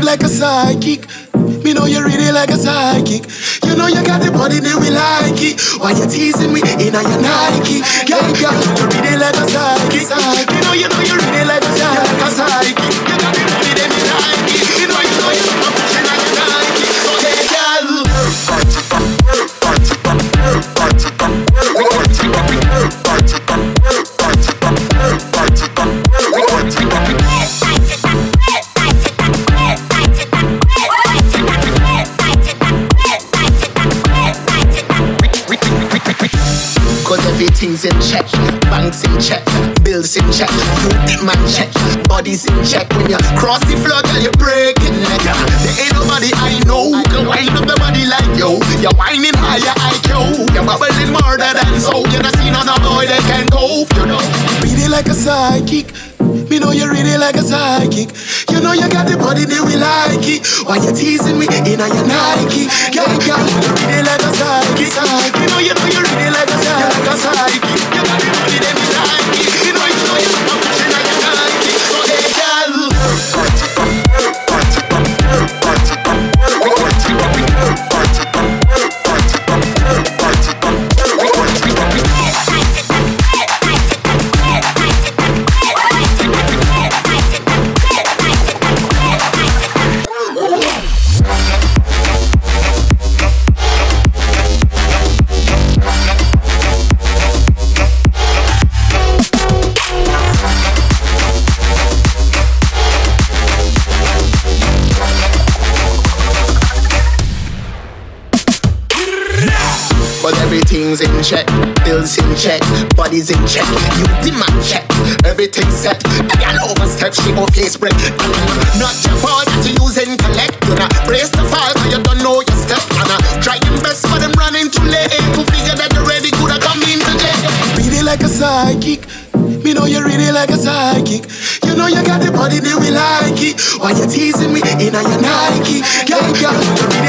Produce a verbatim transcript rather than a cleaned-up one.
like a psychic. Me know you read it like a psychic. You know you got the body that we like it. Why you teasing me in a your Nike? Girl, girl, you read it like a psychic. You know you know you read it like a psychic. You got the body that we like it. You know you know you know pushing like a Nike. So hey, girl. Cause everything's in check, banks in check, bills in check, you demand check, body's in check. When you cross the floor, girl, you break it leg. There ain't nobody I know who can wind up the body like you. You're whining higher I Q, you're bubbling more than so. You not see none of boy that can cope, you know. Read it like a psychic. Me know you read it like a psychic. You know you got the body that we like it. Why you teasing me in a your Nike? Girl, girl, you read it like a psychic. You know you know you read it like a psychic. You got the body that we like it. You know you know you know pushing like a Nike. So hey, girl. Everything's in check, bills in check, body's in check, you demand check, everything's set. The girl overstep, she go face break. Not your fault that you use intellect. You not brace the fall cause you don't know your step. And I try your best for them running too late to figure that you're ready, coulda come in today. Read it like a psychic. Me know you read it like a psychic. You know you got the body that we like it. Why you teasing me in a your Nike? Girl, girl, you